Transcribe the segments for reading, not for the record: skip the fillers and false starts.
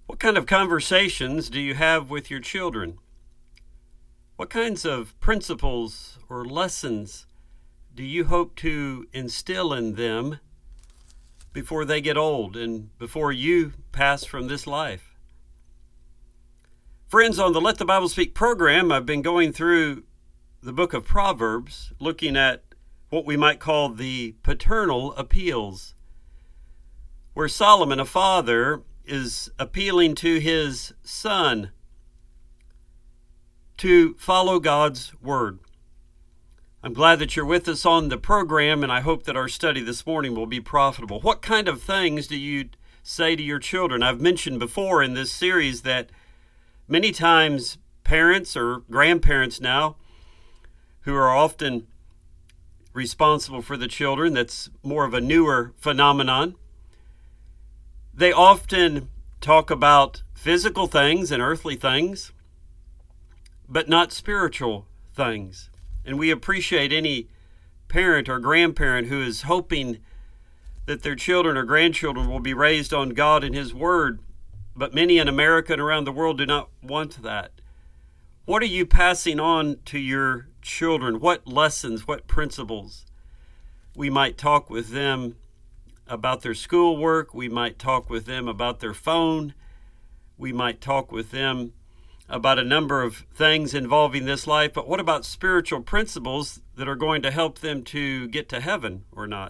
What kind of conversations do you have with your children? What kinds of principles or lessons do you hope to instill in them before they get old and before you pass from this life? Friends, on the Let the Bible Speak program, I've been going through the book of Proverbs, looking at what we might call the paternal appeals, where Solomon, a father, is appealing to his son to follow God's word. I'm glad that you're with us on the program, and I hope that our study this morning will be profitable. What kind of things do you say to your children? I've mentioned before in this series that many times parents or grandparents now, who are often responsible for the children, that's more of a newer phenomenon, they often talk about physical things and earthly things, but not spiritual things. And we appreciate any parent or grandparent who is hoping that their children or grandchildren will be raised on God and His Word, but many in America and around the world do not want that. What are you passing on to your children? What lessons, what principles? We might talk with them about their schoolwork. We might talk with them about their phone. We might talk with them about a number of things involving this life. But what about spiritual principles that are going to help them to get to heaven or not?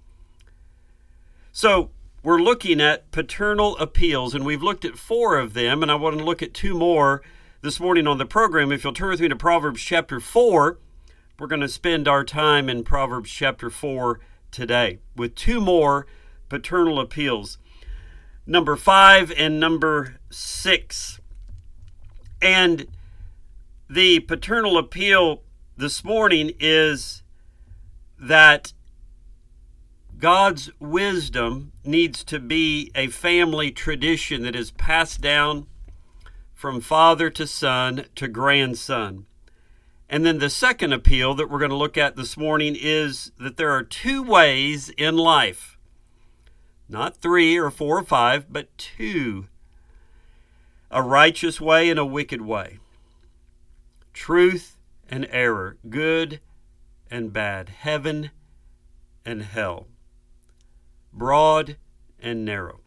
So we're looking at paternal appeals, and we've looked at 4 of them, and I want to look at 2 more this morning on the program. If you'll turn with me to Proverbs chapter 4, we're going to spend our time in Proverbs chapter 4 today with 2 more paternal appeals, number 5 and number 6. And the paternal appeal this morning is that God's wisdom needs to be a family tradition that is passed down from father to son to grandson. And then the second appeal that we're going to look at this morning is that there are 2 ways in life. Not 3 or 4 or 5, but 2. A righteous way and a wicked way. Truth and error. Good and bad. Heaven and hell. Broad and narrow.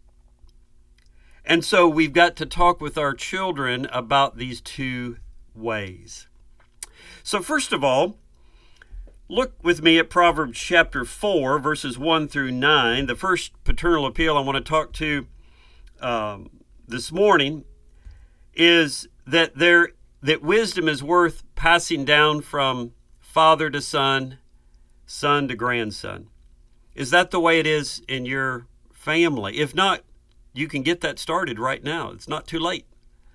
And so we've got to talk with our children about these 2 ways. So first of all, look with me at Proverbs chapter 4, verses 1 through 9. The first paternal appeal I want to talk to this morning is that wisdom is worth passing down from father to son, son to grandson. Is that the way it is in your family? If not, you can get that started right now. It's not too late.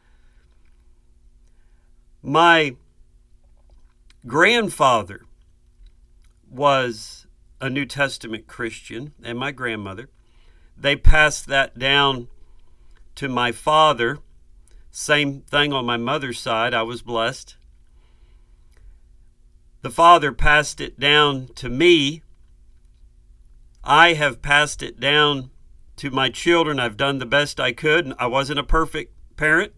My grandfather was a New Testament Christian, and my grandmother. They passed that down to my father. Same thing on my mother's side. I was blessed. The father passed it down to me. I have passed it down to my children. I've done the best I could. I wasn't a perfect parent,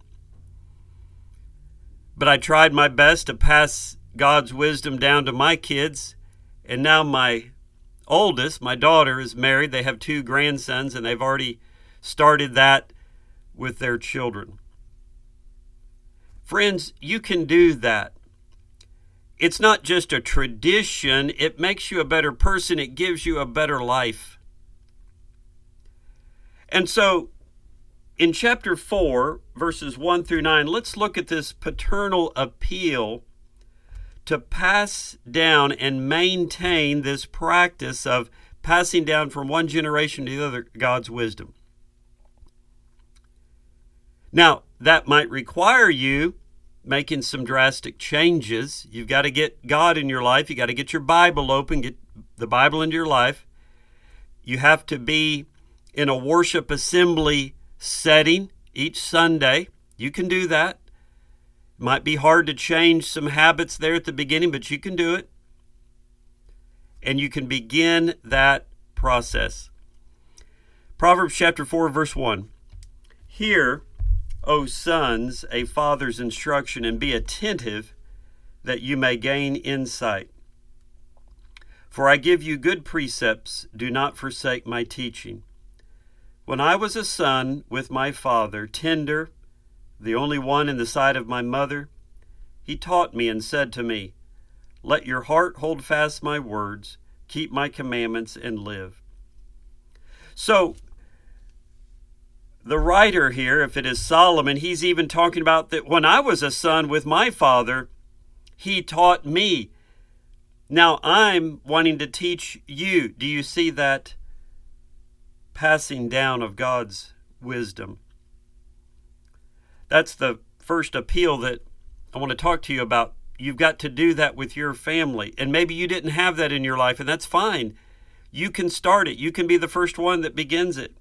but I tried my best to pass God's wisdom down to my kids. And now my oldest, my daughter, is married. They have 2 grandsons, and they've already started that with their children. Friends, you can do that. It's not just a tradition. It makes you a better person. It gives you a better life. And so in chapter 4, verses 1 through 9, let's look at this paternal appeal to pass down and maintain this practice of passing down from one generation to the other God's wisdom. Now, that might require you making some drastic changes. You've got to get God in your life. You've got to get your Bible open, get the Bible into your life. You have to be in a worship assembly setting each Sunday. You can do that. It might be hard to change some habits there at the beginning, but you can do it. And you can begin that process. Proverbs chapter 4, verse 1. Hear, O sons, a father's instruction, and be attentive that you may gain insight. For I give you good precepts, do not forsake my teaching. When I was a son with my father, tender, the only one in the sight of my mother, he taught me and said to me, let your heart hold fast my words, keep my commandments, and live. So, the writer here, if it is Solomon, he's even talking about that when I was a son with my father, he taught me. Now I'm wanting to teach you. Do you see that passing down of God's wisdom? That's the first appeal that I want to talk to you about. You've got to do that with your family. And maybe you didn't have that in your life, and that's fine. You can start it. You can be the first one that begins it.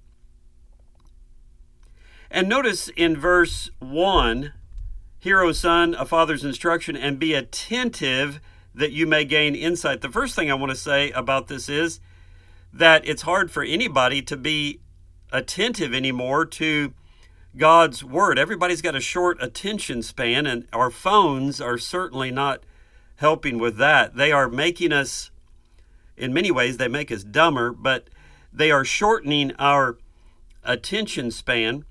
And notice in verse 1, hear, O son, a father's instruction, and be attentive that you may gain insight. The first thing I want to say about this is that it's hard for anybody to be attentive anymore to God's word. Everybody's got a short attention span, and our phones are certainly not helping with that. They are making us, in many ways, they make us dumber, but they are shortening our attention span.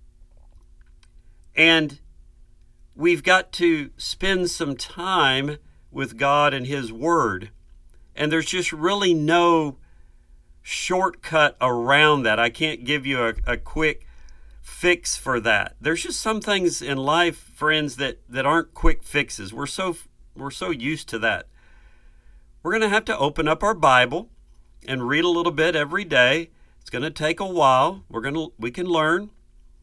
And we've got to spend some time with God and His Word. And there's just really no shortcut around that. I can't give you a quick fix for that. There's just some things in life, friends, that aren't quick fixes. We're so used to that. We're going to have to open up our Bible and read a little bit every day. It's going to take a while. We can learn.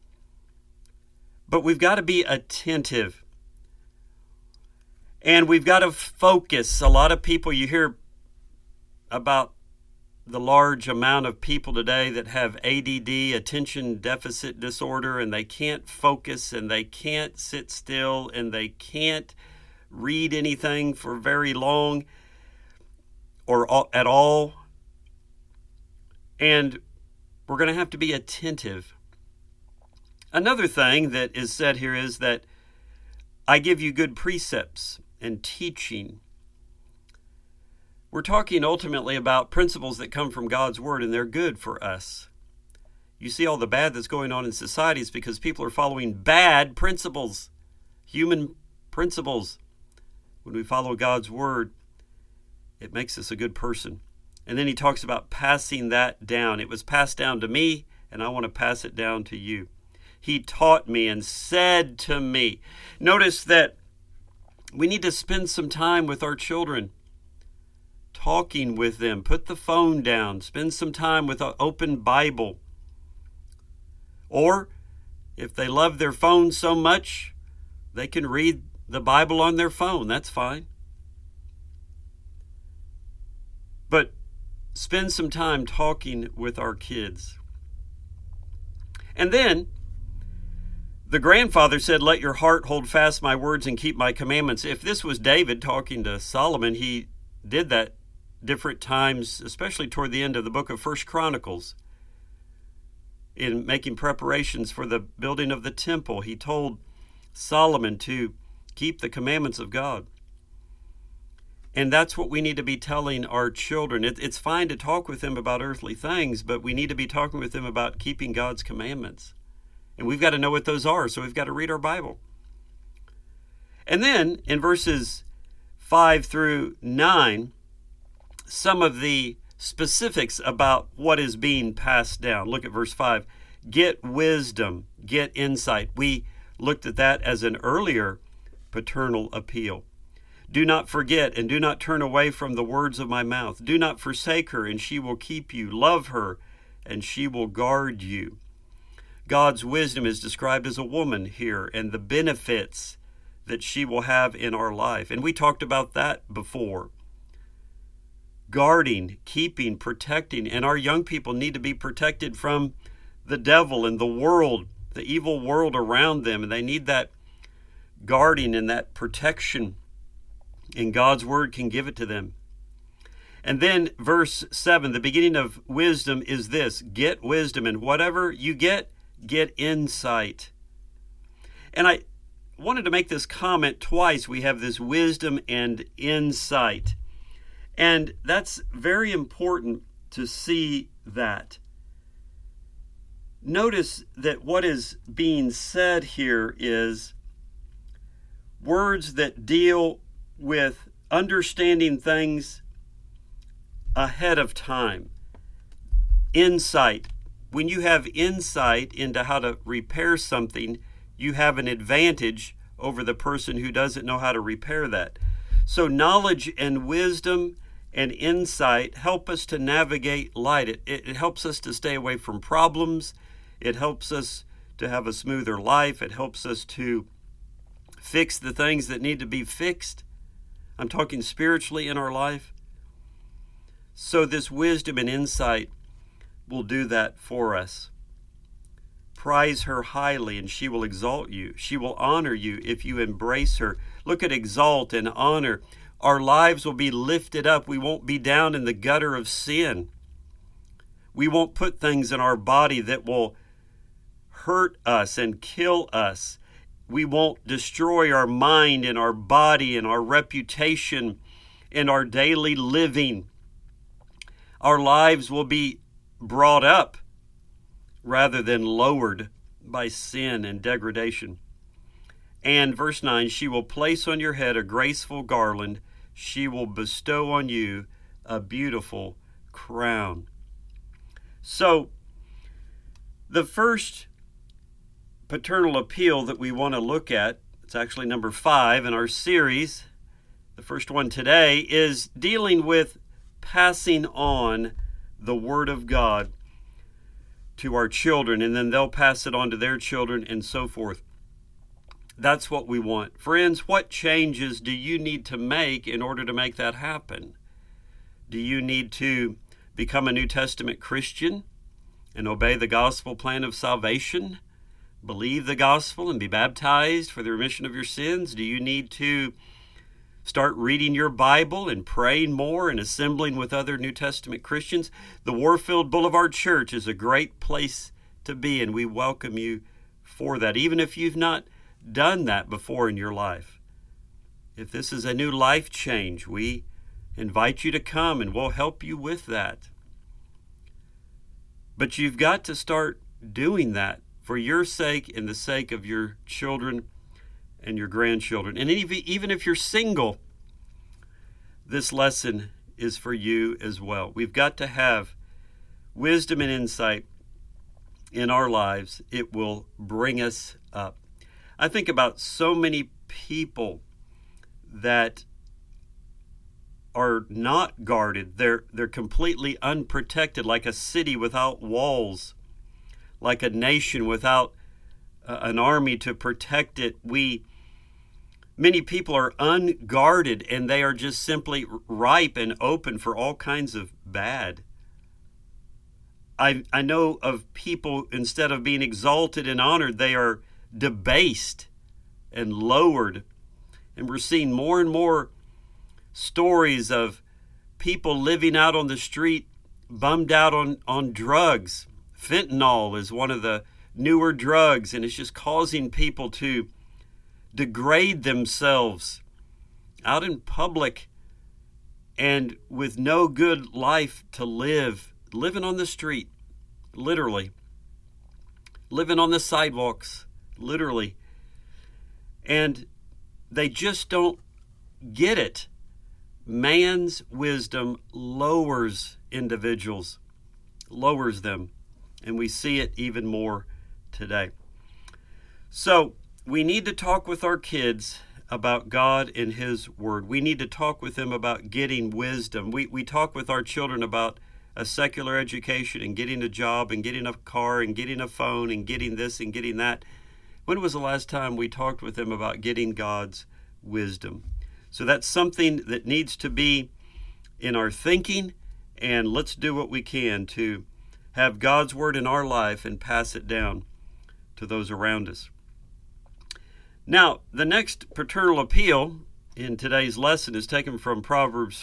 But we've got to be attentive. And we've got to focus. A lot of people, you hear about the large amount of people today that have ADD, attention deficit disorder, and they can't focus, and they can't sit still, and they can't read anything for very long or at all. And we're going to have to be attentive. Another thing that is said here is that I give you good precepts and teaching. We're talking ultimately about principles that come from God's Word, and they're good for us. You see all the bad that's going on in societies because people are following bad principles, human principles. When we follow God's Word, it makes us a good person. And then he talks about passing that down. It was passed down to me, and I want to pass it down to you. He taught me and said to me. Notice that we need to spend some time with our children, talking with them. Put the phone down. Spend some time with an open Bible. Or if they love their phone so much, they can read the Bible on their phone. That's fine. But spend some time talking with our kids. And then the grandfather said, let your heart hold fast my words and keep my commandments. If this was David talking to Solomon, he did that different times, especially toward the end of the book of 1 Chronicles. In making preparations for the building of the temple, he told Solomon to keep the commandments of God. And that's what we need to be telling our children. It's fine to talk with them about earthly things, but we need to be talking with them about keeping God's commandments. And we've got to know what those are, so we've got to read our Bible. And then in verses 5 through 9, some of the specifics about what is being passed down. Look at verse 5. Get wisdom, get insight. We looked at that as an earlier paternal appeal. Do not forget and do not turn away from the words of my mouth. Do not forsake her, and she will keep you. Love her, and she will guard you. God's wisdom is described as a woman here, and the benefits that she will have in our life. And we talked about that before. Guarding, keeping, protecting. And our young people need to be protected from the devil and the world, the evil world around them. And they need that guarding and that protection. And God's Word can give it to them. And then verse 7, the beginning of wisdom is this. Get wisdom, and whatever you get, get insight. And I wanted to make this comment twice. We have this wisdom and insight. And that's very important to see that. Notice that what is being said here is words that deal with understanding things ahead of time. Insight. When you have insight into how to repair something, you have an advantage over the person who doesn't know how to repair that. So knowledge and wisdom and insight help us to navigate light. It helps us to stay away from problems. It helps us to have a smoother life. It helps us to fix the things that need to be fixed. I'm talking spiritually in our life. So this wisdom and insight will do that for us. Prize her highly, and she will exalt you. She will honor you if you embrace her. Look at exalt and honor. Our lives will be lifted up. We won't be down in the gutter of sin. We won't put things in our body that will hurt us and kill us. We won't destroy our mind and our body and our reputation and our daily living. Our lives will be brought up rather than lowered by sin and degradation. And verse 9, she will place on your head a graceful garland. She will bestow on you a beautiful crown. So, the first paternal appeal that we want to look at, it's actually number 5 in our series. The first one today is dealing with passing on the Word of God to our children, and then they'll pass it on to their children and so forth. That's what we want. Friends, what changes do you need to make in order to make that happen? Do you need to become a New Testament Christian and obey the gospel plan of salvation? Believe the gospel and be baptized for the remission of your sins? Do you need to start reading your Bible and praying more and assembling with other New Testament Christians? The Warfield Boulevard Church is a great place to be, and we welcome you for that, even if you've not done that before in your life. If this is a new life change, we invite you to come and we'll help you with that. But you've got to start doing that for your sake and the sake of your children and your grandchildren. And even if you're single, this lesson is for you as well. We've got to have wisdom and insight in our lives. It will bring us up. I think about so many people that are not guarded. They're completely unprotected, like a city without walls, like a nation without an army to protect it. Many people are unguarded, and they are just simply ripe and open for all kinds of bad. I know of people, instead of being exalted and honored, they are debased and lowered. And we're seeing more and more stories of people living out on the street, bummed out on drugs. Fentanyl is one of the newer drugs, and it's just causing people to degrade themselves out in public and with no good life to live, living on the street, literally, living on the sidewalks, literally. And they just don't get it. Man's wisdom lowers individuals, lowers them. And we see it even more today. So we need to talk with our kids about God and His Word. We need to talk with them about getting wisdom. We talk with our children about a secular education and getting a job and getting a car and getting a phone and getting this and getting that. When was the last time we talked with them about getting God's wisdom? So that's something that needs to be in our thinking, and let's do what we can to have God's Word in our life and pass it down to those around us. Now, the next paternal appeal in today's lesson is taken from Proverbs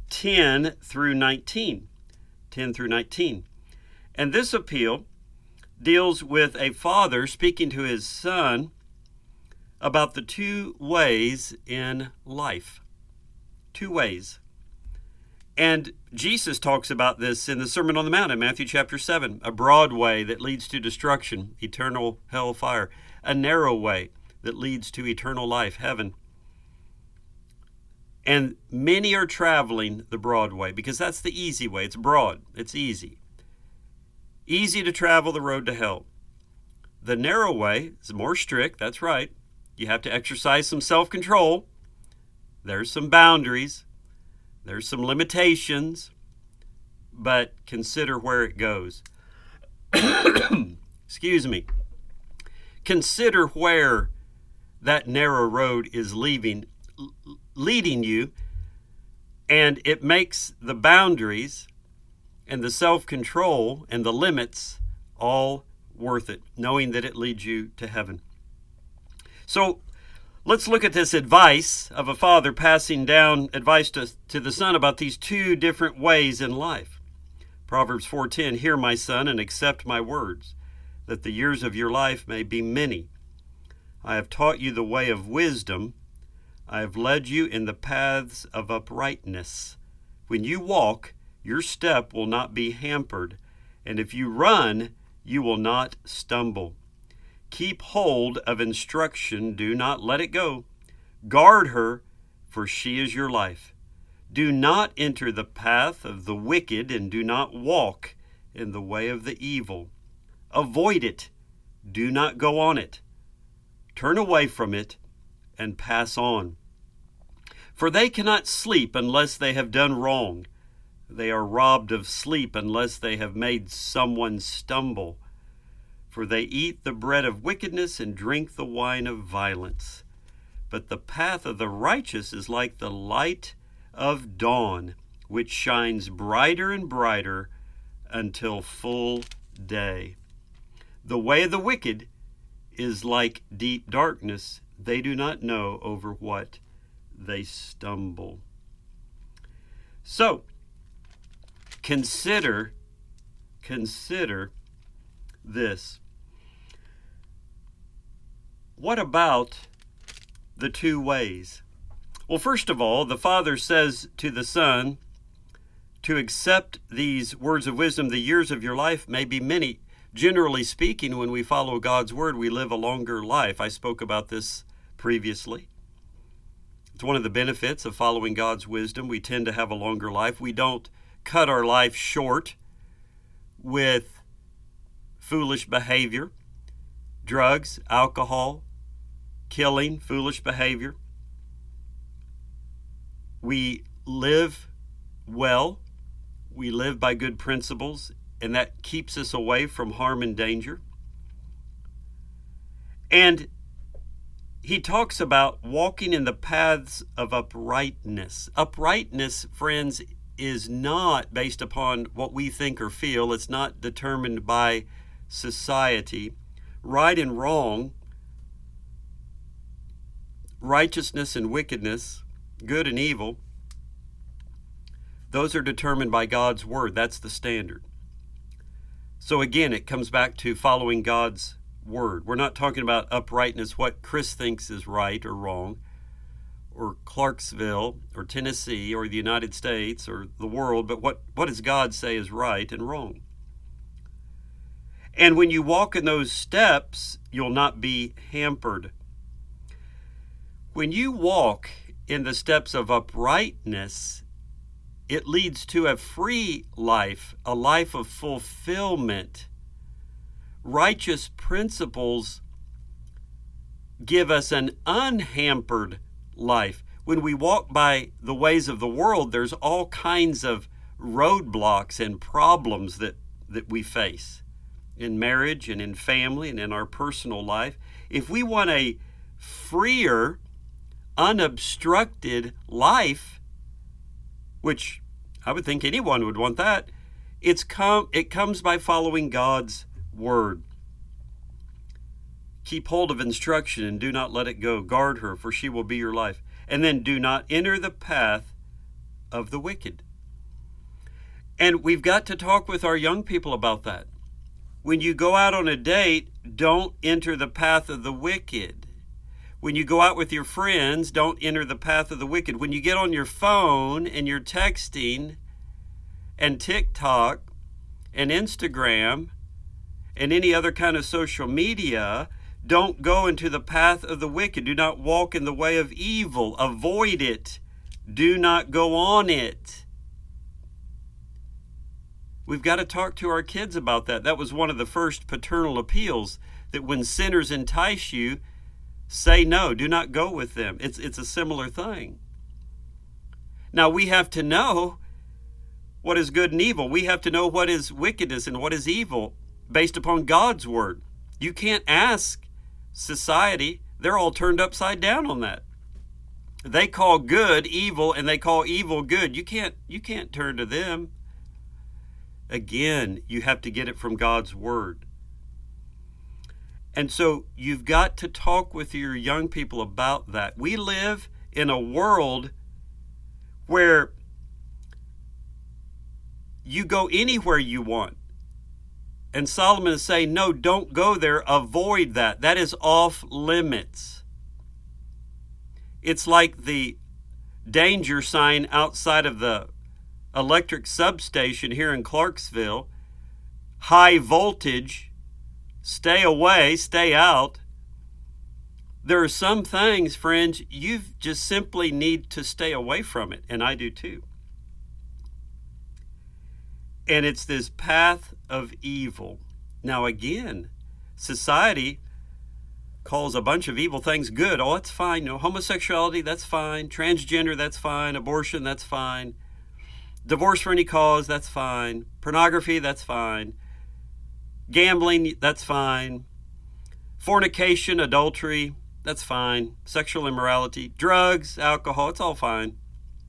4:10 through 19. 10 through 19. And this appeal deals with a father speaking to his son about the two ways in life. Two ways. And Jesus talks about this in the Sermon on the Mount in Matthew chapter 7. A broad way that leads to destruction, eternal hellfire. A narrow way that leads to eternal life, heaven. And many are traveling the broad way because that's the easy way. It's broad. It's easy. Easy to travel the road to hell. The narrow way is more strict. That's right. You have to exercise some self-control. There's some boundaries. There's some limitations. But consider where it goes. Excuse me. Consider where that narrow road is leading you, and it makes the boundaries and the self-control and the limits all worth it, knowing that it leads you to heaven. So let's look at this advice of a father passing down advice to the son about these two different ways in life. Proverbs 4:10, "Hear, my son, and accept my words, that the years of your life may be many. I have taught you the way of wisdom. I have led you in the paths of uprightness. When you walk, your step will not be hampered, and if you run, you will not stumble. Keep hold of instruction, do not let it go. Guard her, for she is your life. Do not enter the path of the wicked, and do not walk in the way of the evil. Avoid it, do not go on it. Turn away from it and pass on. For they cannot sleep unless they have done wrong. They are robbed of sleep unless they have made someone stumble. For they eat the bread of wickedness and drink the wine of violence. But the path of the righteous is like the light of dawn, which shines brighter and brighter until full day. The way of the wicked is like deep darkness. They do not know over what they stumble." So, consider this. What about the two ways? Well, first of all, the father says to the son to accept these words of wisdom. The years of your life may be many. Generally speaking, when we follow God's word, we live a longer life. I spoke about this previously. It's one of the benefits of following God's wisdom. We tend to have a longer life. We don't cut our life short with foolish behavior, drugs, alcohol, killing, foolish behavior. We live well. We live by good principles, and that keeps us away from harm and danger. And he talks about walking in the paths of uprightness. Uprightness, friends, is not based upon what we think or feel. It's not determined by society. Right and wrong, righteousness and wickedness, good and evil, those are determined by God's word. That's the standard. So again, it comes back to following God's word. We're not talking about uprightness, what Chris thinks is right or wrong, or Clarksville, or Tennessee, or the United States, or the world, but what does God say is right and wrong? And when you walk in those steps, you'll not be hampered. When you walk in the steps of uprightness, it leads to a free life, a life of fulfillment. Righteous principles give us an unhampered life. When we walk by the ways of the world, there's all kinds of roadblocks and problems that we face in marriage and in family and in our personal life. If we want a freer, unobstructed life, which I would think anyone would want that, it comes by following God's word. Keep hold of instruction and do not let it go. Guard her, for she will be your life. And then do not enter the path of the wicked. And we've got to talk with our young people about that. When you go out on a date, don't enter the path of the wicked. When you go out with your friends, don't enter the path of the wicked. When you get on your phone and you're texting and TikTok and Instagram and any other kind of social media, don't go into the path of the wicked. Do not walk in the way of evil. Avoid it. Do not go on it. We've got to talk to our kids about that. That was one of the first paternal appeals, that when sinners entice you, say no, do not go with them. It's a similar thing. Now, we have to know what is good and evil. We have to know what is wickedness and what is evil based upon God's word. You can't ask society. They're all turned upside down on that. They call good evil and they call evil good. You can't turn to them. Again, you have to get it from God's word. And so you've got to talk with your young people about that. We live in a world where you go anywhere you want. And Solomon is saying, no, don't go there. Avoid that. That is off limits. It's like the danger sign outside of the electric substation here in Clarksville. High voltage. Stay away, stay out. There are some things, friends, you just simply need to stay away from it, and I do too. And it's this path of evil. Now again, society calls a bunch of evil things good. Oh, it's fine. No, homosexuality, that's fine. Transgender, that's fine. Abortion, that's fine. Divorce for any cause, that's fine. Pornography, that's fine. Gambling, that's fine. Fornication, adultery, that's fine. Sexual immorality, drugs, alcohol, it's all fine.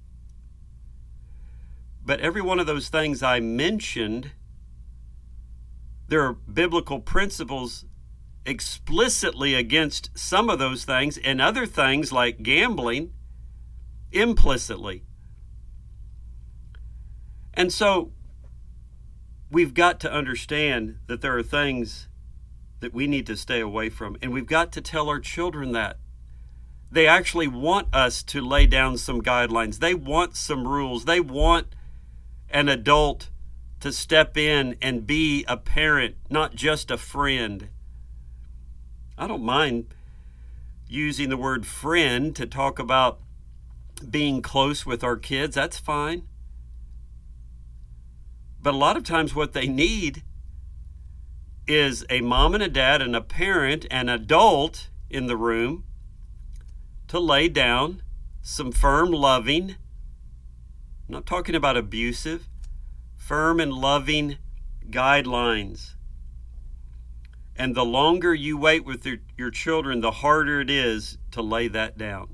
But every one of those things I mentioned, there are biblical principles explicitly against some of those things, and other things like gambling, implicitly. And so we've got to understand that there are things that we need to stay away from, and we've got to tell our children that. They actually want us to lay down some guidelines. They want some rules. They want an adult to step in and be a parent, not just a friend. I don't mind using the word friend to talk about being close with our kids. That's fine. But a lot of times what they need is a mom and a dad and a parent, an adult in the room to lay down some firm, loving, I'm not talking about abusive, firm and loving guidelines. And the longer you wait with your children, the harder it is to lay that down.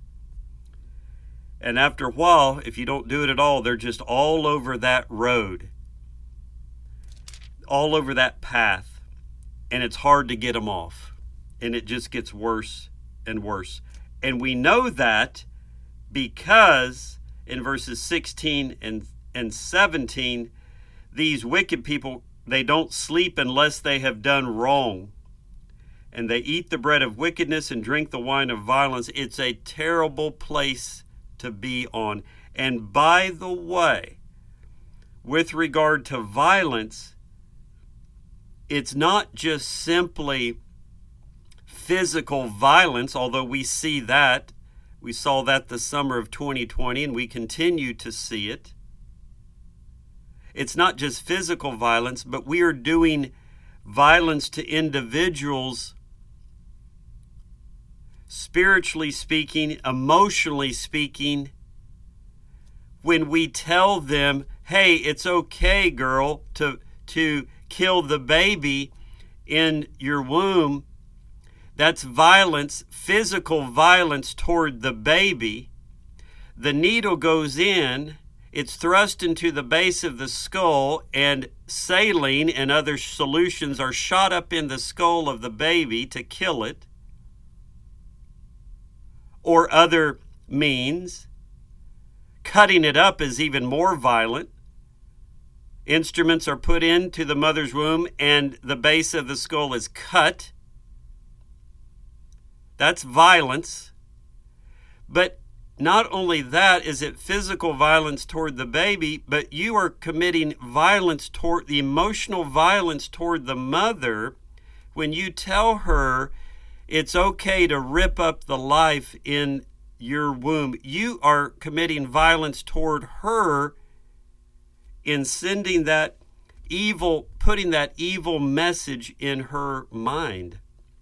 And after a while, if you don't do it at all, they're just all over that road, all over that path, and it's hard to get them off. And it just gets worse and worse. And we know that because in verses 16 and 17, these wicked people, they don't sleep unless they have done wrong. And they eat the bread of wickedness and drink the wine of violence. It's a terrible place to be on. And by the way, with regard to violence, it's not just simply physical violence, although we see that. We saw that the summer of 2020, and we continue to see it. It's not just physical violence, but we are doing violence to individuals, spiritually speaking, emotionally speaking, when we tell them, hey, it's okay, girl, to kill the baby in your womb. That's violence, physical violence toward the baby. The needle goes in, it's thrust into the base of the skull, and saline and other solutions are shot up in the skull of the baby to kill it, or other means. Cutting it up is even more violent. Instruments are put into the mother's womb and the base of the skull is cut. That's violence. But not only that is it physical violence toward the baby, but you are committing violence toward the emotional violence toward the mother when you tell her it's okay to rip up the life in your womb. You are committing violence toward her in sending that evil, putting that evil message in her mind.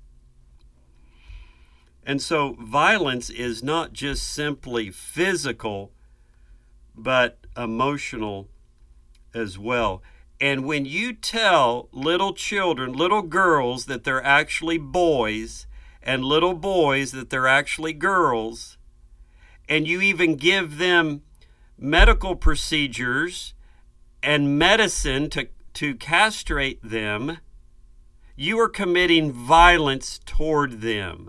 And so violence is not just simply physical, but emotional as well. And when you tell little children, little girls, that they're actually boys, and little boys that they're actually girls, and you even give them medical procedures and medicine to castrate them, you are committing violence toward them.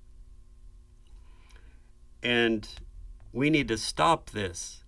And we need to stop this.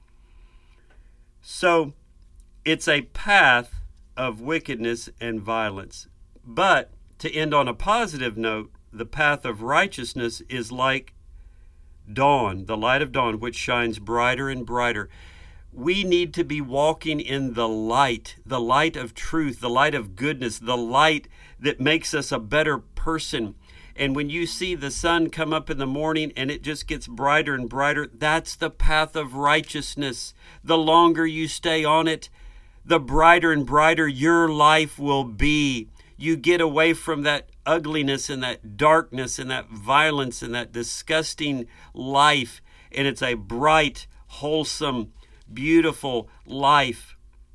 So it's a path of wickedness and violence. But to end on a positive note, the path of righteousness is like dawn, the light of dawn, which shines brighter and brighter. We need to be walking in the light of truth, the light of goodness, the light that makes us a better person. And when you see the sun come up in the morning and it just gets brighter and brighter, that's the path of righteousness. The longer you stay on it, the brighter and brighter your life will be. You get away from that ugliness and that darkness and that violence and that disgusting life. And it's a bright, wholesome, beautiful life.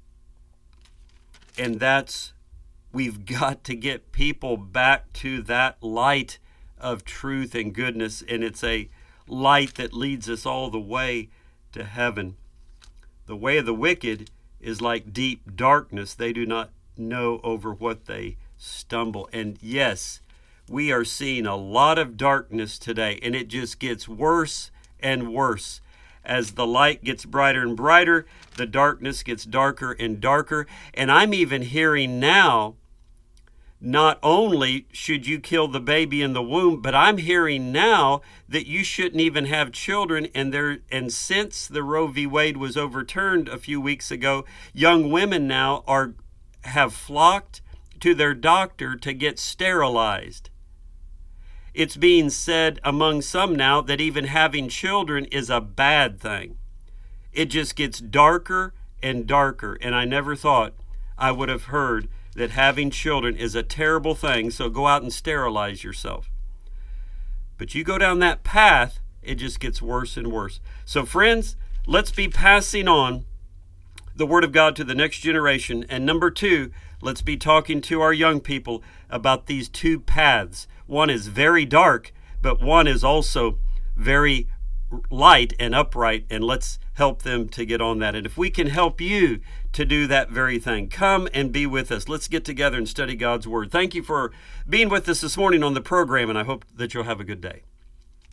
And we've got to get people back to that light of truth and goodness, and it's a light that leads us all the way to heaven. The way of the wicked is like deep darkness. They do not know over what they stumble. And yes, we are seeing a lot of darkness today, and it just gets worse and worse. As the light gets brighter and brighter, the darkness gets darker and darker. And I'm even hearing now, not only should you kill the baby in the womb, but I'm hearing now that you shouldn't even have children. And since the Roe v. Wade was overturned a few weeks ago, young women now have flocked to their doctor to get sterilized. It's being said among some now that even having children is a bad thing. It just gets darker and darker. And I never thought I would have heard that having children is a terrible thing, so go out and sterilize yourself. But you go down that path, it just gets worse and worse. So friends, let's be passing on the Word of God to the next generation. And number 2, let's be talking to our young people about these two paths. One is very dark, but one is also very light and upright, and let's help them to get on that. And if we can help you to do that very thing, come and be with us. Let's get together and study God's Word. Thank you for being with us this morning on the program, and I hope that you'll have a good day.